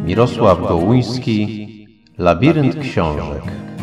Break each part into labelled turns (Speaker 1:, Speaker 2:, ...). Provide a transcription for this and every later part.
Speaker 1: Mirosław Gołuński, Labirynt książek.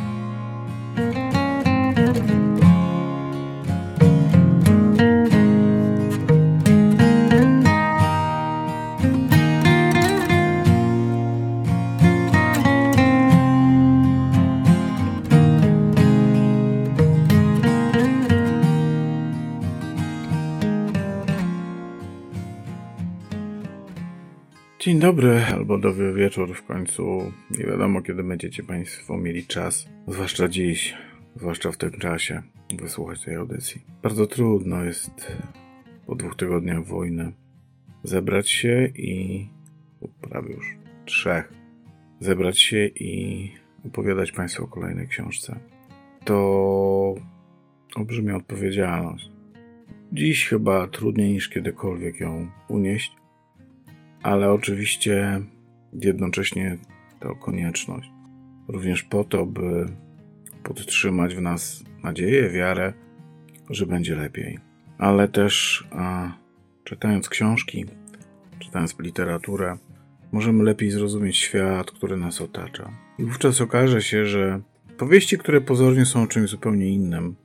Speaker 2: Dzień dobry, albo dobry wieczór w końcu. Nie wiadomo, kiedy będziecie Państwo mieli czas, zwłaszcza dziś, zwłaszcza w tym czasie, wysłuchać tej audycji. Bardzo trudno jest po 2 tygodniach wojny zebrać się i prawie już 3 zebrać się i opowiadać Państwu o kolejnej książce. To olbrzymia odpowiedzialność. Dziś chyba trudniej niż kiedykolwiek ją unieść. Ale oczywiście jednocześnie to konieczność. Również po to, by podtrzymać w nas nadzieję, wiarę, że będzie lepiej. Ale też czytając książki, czytając literaturę, możemy lepiej zrozumieć świat, który nas otacza. I wówczas okaże się, że powieści, które pozornie są czymś zupełnie innym,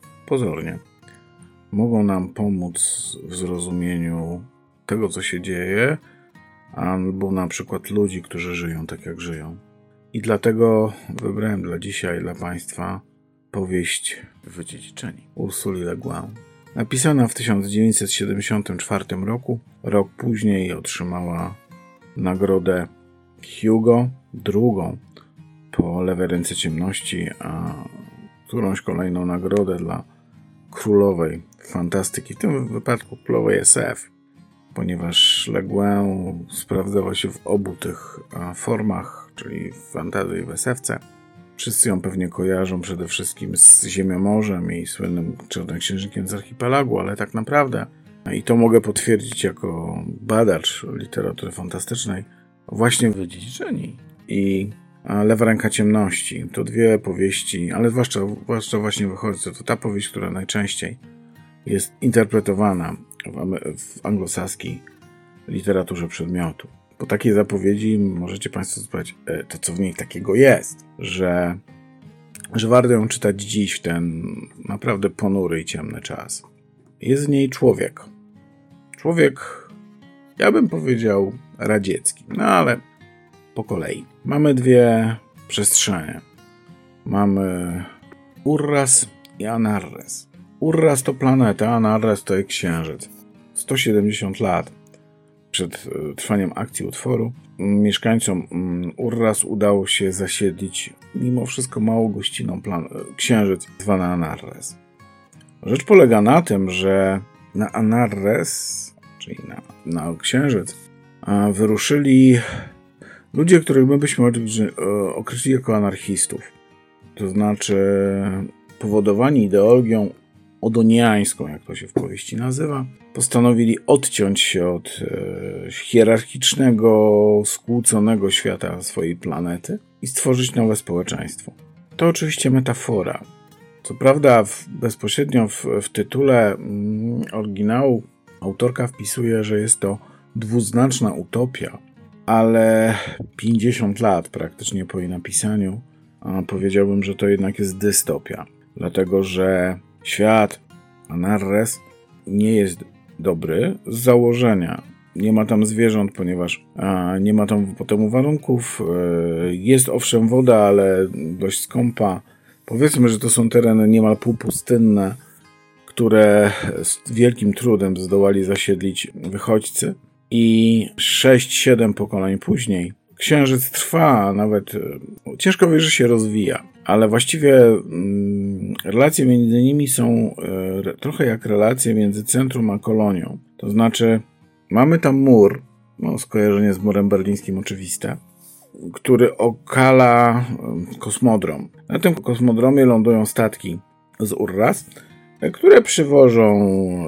Speaker 2: mogą nam pomóc w zrozumieniu tego, co się dzieje, albo na przykład ludzi, którzy żyją tak, jak żyją. I dlatego wybrałem dla dzisiaj, dla Państwa powieść Wydziedziczeni Ursuli Le Guin. Napisana w 1974 roku, rok później otrzymała nagrodę Hugo, drugą po Lewej ręce ciemności, a którąś kolejną nagrodę dla królowej fantastyki, w tym wypadku królowej SF. Ponieważ Le Guin sprawdzała się w obu tych formach, czyli w fantazji i w SF-ce. Wszyscy ją pewnie kojarzą przede wszystkim z Ziemiomorzem i słynnym Czarnoksiężnikiem z Archipelagu, ale tak naprawdę, i to mogę potwierdzić jako badacz literatury fantastycznej, właśnie Wydziedziczeni i Lewa ręka ciemności. To 2 powieści, ale zwłaszcza właśnie Wychodźcy, to ta powieść, która najczęściej jest interpretowana w anglosaskiej literaturze przedmiotu. Po takiej zapowiedzi możecie Państwo spytać, to co w niej takiego jest, że warto ją czytać dziś, w ten naprawdę ponury i ciemny czas. Jest w niej człowiek. Człowiek, ja bym powiedział, radziecki. No ale po kolei. Mamy 2 przestrzenie. Mamy Urras i Anarres. Urras to planeta, Anarres to jest księżyc. 170 lat przed trwaniem akcji utworu mieszkańcom Urras udało się zasiedlić mimo wszystko mało gościną księżyc zwany Anarres. Rzecz polega na tym, że na Anarres, czyli na księżyc, wyruszyli ludzie, których my byśmy określili jako anarchistów. To znaczy powodowani ideologią odoniańską, jak to się w powieści nazywa, postanowili odciąć się od hierarchicznego, skłóconego świata swojej planety i stworzyć nowe społeczeństwo. To oczywiście metafora. Co prawda bezpośrednio w tytule oryginału autorka wpisuje, że jest to dwuznaczna utopia, ale 50 lat praktycznie po jej napisaniu powiedziałbym, że to jednak jest dystopia. Dlatego, że świat Anarres nie jest dobry z założenia. Nie ma tam zwierząt, ponieważ nie ma tam potem warunków. Jest owszem woda, ale dość skąpa. Powiedzmy, że to są tereny niemal półpustynne, które z wielkim trudem zdołali zasiedlić wychodźcy. I 6-7 pokoleń później księżyc trwa, a nawet ciężko wierzyć, że się rozwija. Ale właściwie relacje między nimi są trochę jak relacje między centrum a kolonią. To znaczy mamy tam mur, skojarzenie z murem berlińskim oczywiste, który okala kosmodrom. Na tym kosmodromie lądują statki z Urras, które przywożą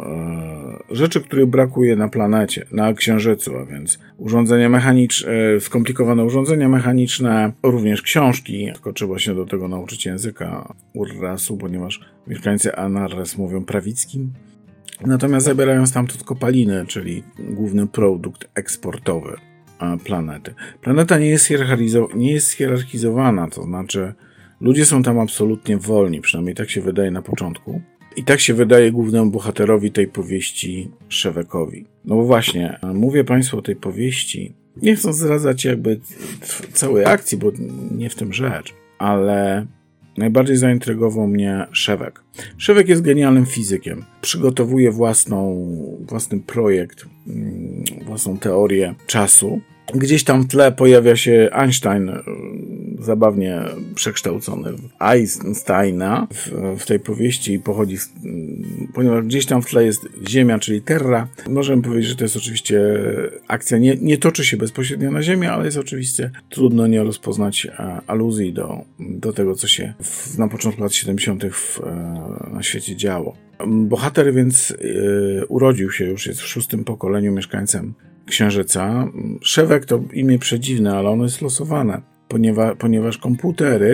Speaker 2: rzeczy, których brakuje na planecie, na Księżycu, a więc urządzenia mechaniczne, skomplikowane urządzenia mechaniczne, również książki, tylko trzeba się do tego nauczyć języka Urrasu, ponieważ mieszkańcy Anarres mówią prawickim. Natomiast zabierają stamtąd kopaliny, czyli główny produkt eksportowy. planety. Planeta nie jest hierarchizowana, to znaczy ludzie są tam absolutnie wolni, przynajmniej tak się wydaje na początku. I tak się wydaje głównemu bohaterowi tej powieści, Shevekowi. No bo właśnie, mówię Państwu o tej powieści, nie chcąc zdradzać jakby całej akcji, bo nie w tym rzecz, ale najbardziej zaintrygował mnie Shevek. Shevek jest genialnym fizykiem. Przygotowuje własny projekt, własną teorię czasu. Gdzieś tam w tle pojawia się Einstein, zabawnie przekształcony w Einsteina w tej powieści, ponieważ gdzieś tam w tle jest Ziemia, czyli Terra. Możemy powiedzieć, że to jest oczywiście akcja, nie toczy się bezpośrednio na Ziemię, ale jest oczywiście trudno nie rozpoznać aluzji do tego, co się na początku lat 70. na świecie działo. Bohater więc urodził się, już jest w 6. pokoleniu mieszkańcem Księżyca. Shevek to imię przedziwne, ale ono jest losowane, ponieważ komputery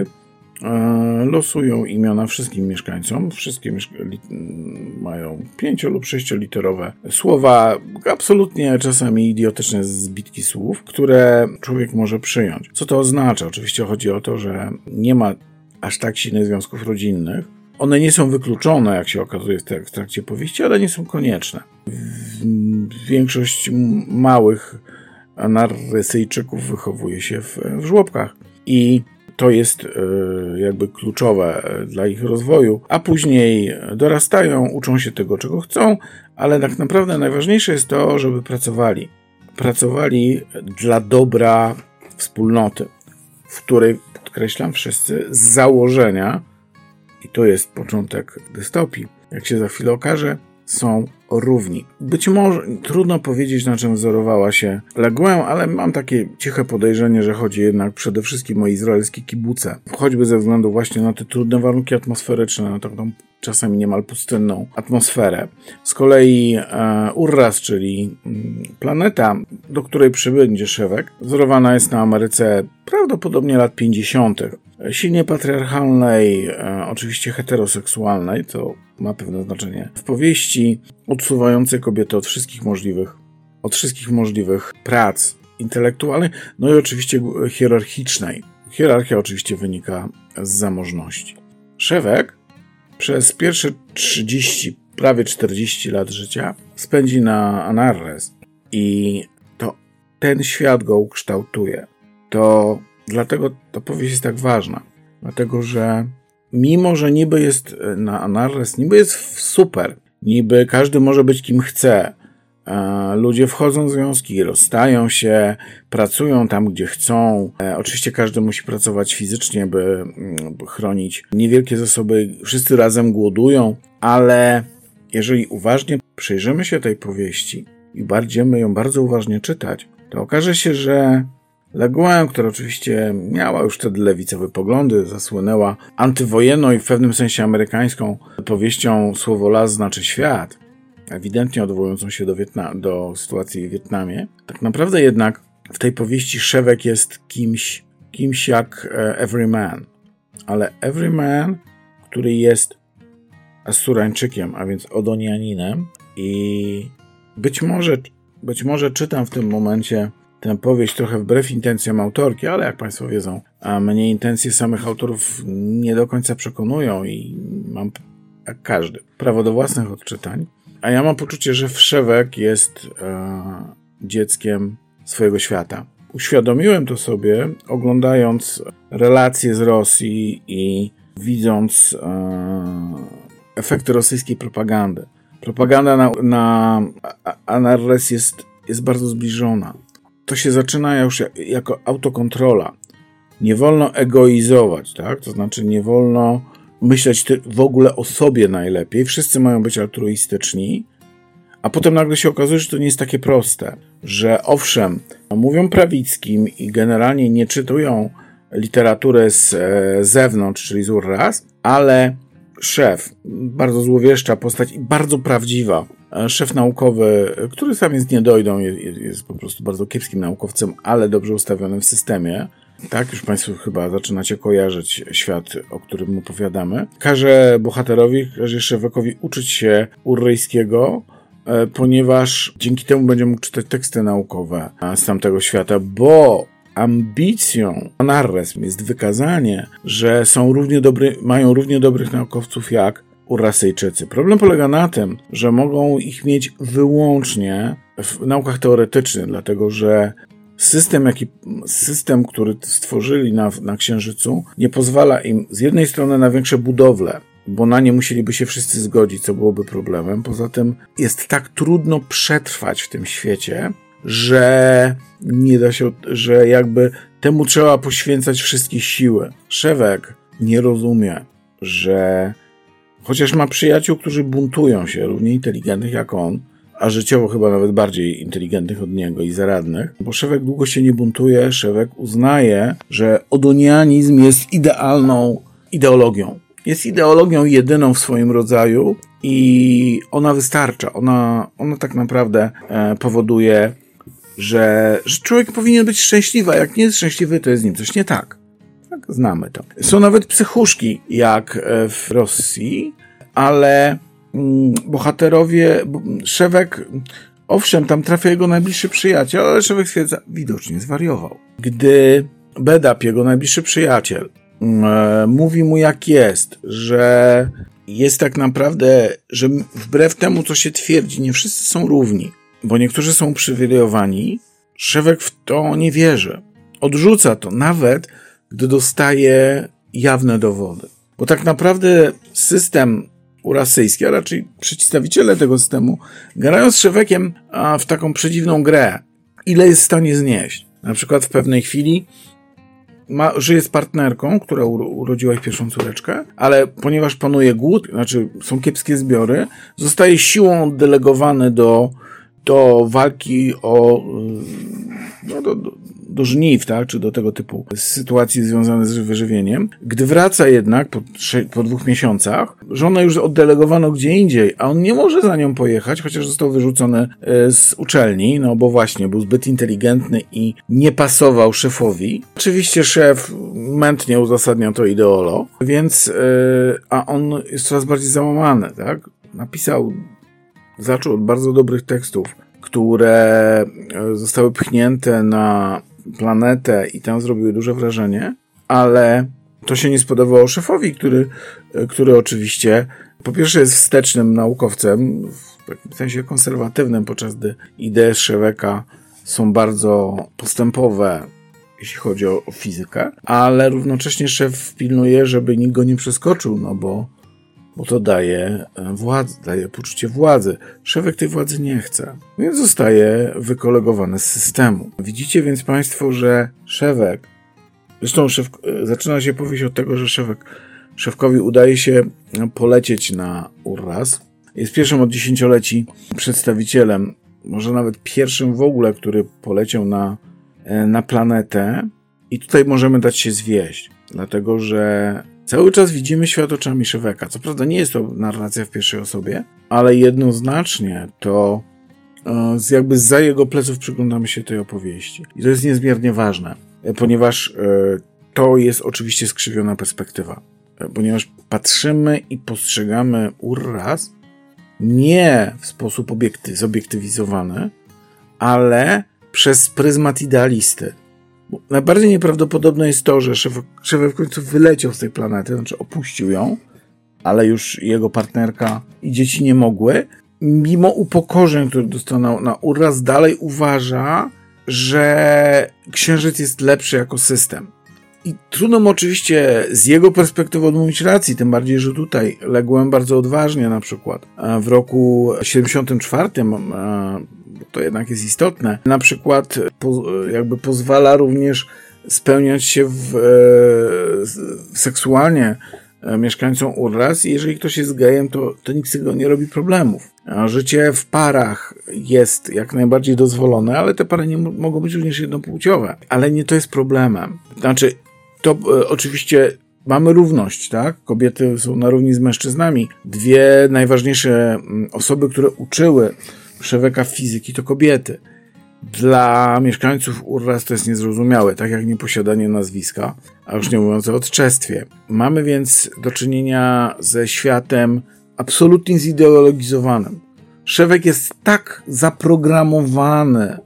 Speaker 2: losują imiona wszystkim mieszkańcom. Wszystkie mają 5- lub 6-literowe słowa, absolutnie czasami idiotyczne zbitki słów, które człowiek może przyjąć. Co to oznacza? Oczywiście chodzi o to, że nie ma aż tak silnych związków rodzinnych. One nie są wykluczone, jak się okazuje w trakcie powieści, ale nie są konieczne. Większość małych Anarresyjczyków wychowuje się w żłobkach i to jest jakby kluczowe dla ich rozwoju, a później dorastają, uczą się tego, czego chcą, ale tak naprawdę najważniejsze jest to, żeby pracowali. Pracowali dla dobra wspólnoty, w której, podkreślam, wszyscy z założenia, i to jest początek dystopii, jak się za chwilę okaże, są równi. Być może trudno powiedzieć, na czym wzorowała się Le Guin, ale mam takie ciche podejrzenie, że chodzi jednak przede wszystkim o izraelskie kibuce. Choćby ze względu właśnie na te trudne warunki atmosferyczne, na taką czasami niemal pustynną atmosferę. Z kolei Urras, czyli planeta, do której przybędzie Shevek, wzorowana jest na Ameryce prawdopodobnie lat 50. Silnie patriarchalnej, oczywiście heteroseksualnej, co ma pewne znaczenie w powieści, odsuwającej kobiety od wszystkich możliwych prac intelektualnych, no i oczywiście hierarchicznej. Hierarchia oczywiście wynika z zamożności. Shevek przez pierwsze 30, prawie 40 lat życia spędzi na Anarres i to ten świat go ukształtuje. To dlatego ta powieść jest tak ważna. Dlatego, że mimo, że niby jest na Anarres, niby jest super, niby każdy może być kim chce, ludzie wchodzą w związki, rozstają się, pracują tam, gdzie chcą. Oczywiście każdy musi pracować fizycznie, by chronić niewielkie zasoby. Wszyscy razem głodują, ale jeżeli uważnie przyjrzymy się tej powieści i będziemy ją bardzo uważnie czytać, to okaże się, że Le Guin, która oczywiście miała już wtedy lewicowe poglądy, zasłynęła antywojenną i w pewnym sensie amerykańską powieścią Słowo las znaczy świat, ewidentnie odwołującą się do sytuacji w Wietnamie. Tak naprawdę jednak w tej powieści Shevek jest kimś jak Everyman. Ale Everyman, który jest Assurańczykiem, a więc Odonianinem i być może czytam w tym momencie tę powieść trochę wbrew intencjom autorki, ale jak Państwo wiedzą, a mnie intencje samych autorów nie do końca przekonują i mam, jak każdy, prawo do własnych odczytań. A ja mam poczucie, że Shevek jest dzieckiem swojego świata. Uświadomiłem to sobie, oglądając relacje z Rosji i widząc efekty rosyjskiej propagandy. Propaganda na Anarres jest bardzo zbliżona. To się zaczyna już jako autokontrola. Nie wolno egoizować, tak? To znaczy nie wolno myśleć w ogóle o sobie najlepiej. Wszyscy mają być altruistyczni, a potem nagle się okazuje, że to nie jest takie proste. Że owszem, mówią prawickim i generalnie nie czytują literatury z zewnątrz, czyli z Urras, ale szef, bardzo złowieszcza postać i bardzo prawdziwa, szef naukowy, który sam jest niedojdą, jest po prostu bardzo kiepskim naukowcem, ale dobrze ustawionym w systemie. Tak, już Państwo chyba zaczynacie kojarzyć świat, o którym opowiadamy. Każe Shevekowi uczyć się urryjskiego, ponieważ dzięki temu będzie mógł czytać teksty naukowe z tamtego świata, bo ambicją Anarres jest wykazanie, że mają równie dobrych naukowców jak Urasyjczycy. Problem polega na tym, że mogą ich mieć wyłącznie w naukach teoretycznych, dlatego że system, który stworzyli na Księżycu, nie pozwala im z jednej strony na większe budowle, bo na nie musieliby się wszyscy zgodzić, co byłoby problemem. Poza tym jest tak trudno przetrwać w tym świecie, że nie da się, że jakby temu trzeba poświęcać wszystkie siły. Szewek nie rozumie, że chociaż ma przyjaciół, którzy buntują się, równie inteligentnych jak on, a życiowo chyba nawet bardziej inteligentnych od niego i zaradnych, bo Szewek długo się nie buntuje, Szewek uznaje, że odonianizm jest idealną ideologią. Jest ideologią jedyną w swoim rodzaju i ona wystarcza. Ona tak naprawdę powoduje, że człowiek powinien być szczęśliwy, a jak nie jest szczęśliwy, to jest z nim coś nie tak. Tak, znamy to. Są nawet psychuszki, jak w Rosji, ale bohaterowie, Szewek, owszem, tam trafia jego najbliższy przyjaciel, ale Szewek stwierdza, widocznie zwariował. Gdy Bedap, jego najbliższy przyjaciel, mówi mu jak jest, że jest tak naprawdę, że wbrew temu, co się twierdzi, nie wszyscy są równi, bo niektórzy są uprzywilejowani, Szewek w to nie wierzy. Odrzuca to, nawet gdy dostaje jawne dowody. Bo tak naprawdę system urasyjski, a raczej przedstawiciele tego systemu, grają z Szewekiem w taką przedziwną grę. Ile jest w stanie znieść? Na przykład w pewnej chwili żyje z partnerką, która urodziła ich pierwszą córeczkę, ale ponieważ panuje głód, znaczy są kiepskie zbiory, zostaje siłą oddelegowany do walki do żniw, tak, czy do tego typu sytuacji związane z wyżywieniem. Gdy wraca jednak po 2 miesiącach, żonę już oddelegowano gdzie indziej, a on nie może za nią pojechać, chociaż został wyrzucony z uczelni, no bo właśnie był zbyt inteligentny i nie pasował szefowi. Oczywiście szef mętnie uzasadnia to ideolo, więc a on jest coraz bardziej załamany, tak? Zaczął od bardzo dobrych tekstów, które zostały pchnięte na planetę i tam zrobiły duże wrażenie, ale to się nie spodobało szefowi, który oczywiście po pierwsze jest wstecznym naukowcem, w takim sensie konserwatywnym, podczas gdy idee Szeweka są bardzo postępowe, jeśli chodzi o fizykę, ale równocześnie szef pilnuje, żeby nikt go nie przeskoczył, no bo to daje władzę, daje poczucie władzy. Szewek tej władzy nie chce, więc zostaje wykolegowany z systemu. Widzicie więc Państwo, że Szewek, zresztą zaczyna się powieść od tego, że Szewkowi udaje się polecieć na Urras. Jest pierwszym od 10-leci przedstawicielem, może nawet pierwszym w ogóle, który poleciał na planetę. I tutaj możemy dać się zwieść, dlatego że cały czas widzimy świat oczami Szeweka. Co prawda nie jest to narracja w pierwszej osobie, ale jednoznacznie to jakby zza jego pleców przyglądamy się tej opowieści. I to jest niezmiernie ważne, ponieważ to jest oczywiście skrzywiona perspektywa. Ponieważ patrzymy i postrzegamy Urras nie w sposób zobiektywizowany, ale przez pryzmat idealisty. Bo najbardziej nieprawdopodobne jest to, że Szewek w końcu wyleciał z tej planety, znaczy opuścił ją, ale już jego partnerka i dzieci nie mogły. Mimo upokorzeń, które dostał na Urras, dalej uważa, że Księżyc jest lepszy jako system. I trudno mu oczywiście z jego perspektywy odmówić racji, tym bardziej, że tutaj ległem bardzo odważnie na przykład. W roku 74, to jednak jest istotne, na przykład jakby pozwala również spełniać się seksualnie mieszkańcom Urras i jeżeli ktoś jest gejem, to nikt z tego nie robi problemów. A życie w parach jest jak najbardziej dozwolone, ale te pary nie mogą być również jednopłciowe. Ale nie to jest problemem. Znaczy, to oczywiście mamy równość, tak? Kobiety są na równi z mężczyznami. 2 najważniejsze osoby, które uczyły Szeweka fizyki, to kobiety. Dla mieszkańców Urras to jest niezrozumiałe, tak jak nieposiadanie nazwiska, a już nie mówiąc o odczestwie. Mamy więc do czynienia ze światem absolutnie zideologizowanym. Szewek jest tak zaprogramowany,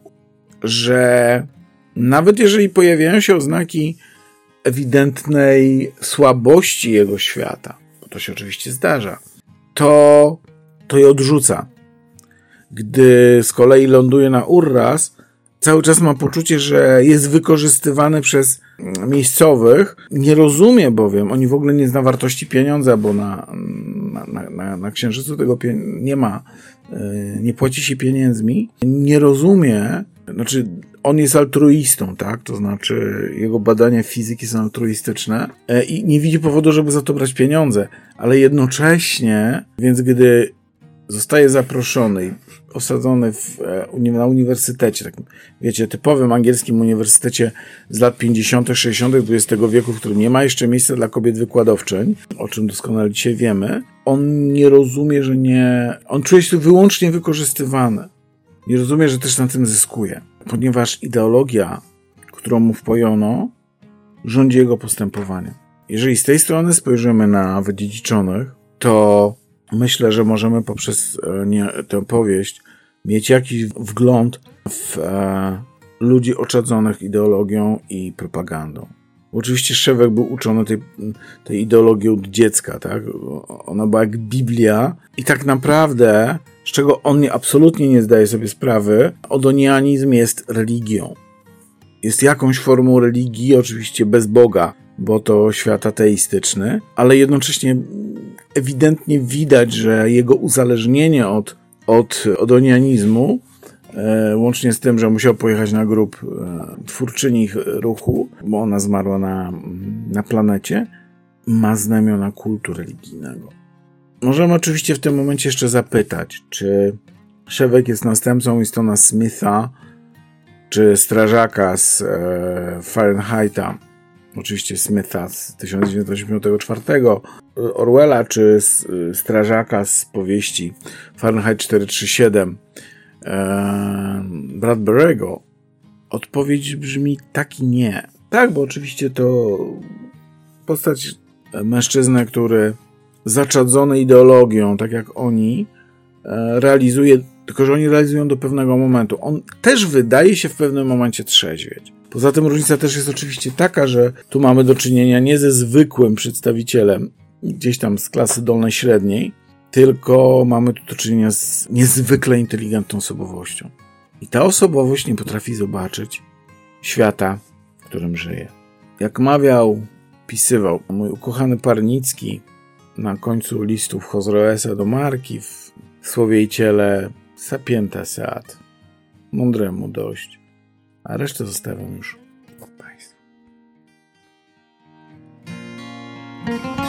Speaker 2: że nawet jeżeli pojawiają się oznaki ewidentnej słabości jego świata, bo to się oczywiście zdarza, to je odrzuca. Gdy z kolei ląduje na Urras, cały czas ma poczucie, że jest wykorzystywany przez miejscowych. Nie rozumie bowiem, oni w ogóle nie zna wartości pieniądza, bo na Księżycu tego nie ma, nie płaci się pieniędzmi. Nie rozumie, znaczy on jest altruistą, tak? To znaczy jego badania fizyki są altruistyczne i nie widzi powodu, żeby za to brać pieniądze, ale jednocześnie, więc gdy zostaje zaproszony i osadzony na uniwersytecie, takim, wiecie, typowym angielskim uniwersytecie z lat 50., 60. XX wieku, w którym nie ma jeszcze miejsca dla kobiet wykładowczyń, o czym doskonale dzisiaj wiemy, on nie rozumie, że on czuje się wyłącznie wykorzystywany. Nie rozumie, że też na tym zyskuje, ponieważ ideologia, którą mu wpojono, rządzi jego postępowaniem. Jeżeli z tej strony spojrzymy na wydziedziczonych, to myślę, że możemy poprzez tę powieść mieć jakiś wgląd w ludzi oczadzonych ideologią i propagandą. Oczywiście Szewek był uczony tej ideologii od dziecka, tak? Ona była jak Biblia i tak naprawdę, z czego on absolutnie nie zdaje sobie sprawy, odonianizm jest religią. Jest jakąś formą religii, oczywiście bez Boga, bo to świat ateistyczny, ale jednocześnie ewidentnie widać, że jego uzależnienie od odonianizmu, łącznie z tym, że musiał pojechać na grób twórczyni ruchu, bo ona zmarła na planecie, ma znamiona kultu religijnego. Możemy oczywiście w tym momencie jeszcze zapytać, czy Szewek jest następcą Winstona Smitha, czy strażaka z Fahrenheita, oczywiście Smitha z 1984, Orwella, czy strażaka z powieści Fahrenheit 437 Bradbury'ego? Odpowiedź brzmi tak i nie. Tak, bo oczywiście to postać mężczyzny, który zaczadzony ideologią, tak jak oni, realizuje, tylko że oni realizują do pewnego momentu. On też wydaje się w pewnym momencie trzeźwieć. Poza tym różnica też jest oczywiście taka, że tu mamy do czynienia nie ze zwykłym przedstawicielem, gdzieś tam z klasy dolnej średniej, tylko mamy tu do czynienia z niezwykle inteligentną osobowością. I ta osobowość nie potrafi zobaczyć świata, w którym żyje. Jak mawiał, pisywał mój ukochany Parnicki na końcu listów Chosroesa do Marki w słowie i ciele sapienta seat, mądremu dość, a resztę zostawiam już Państwu.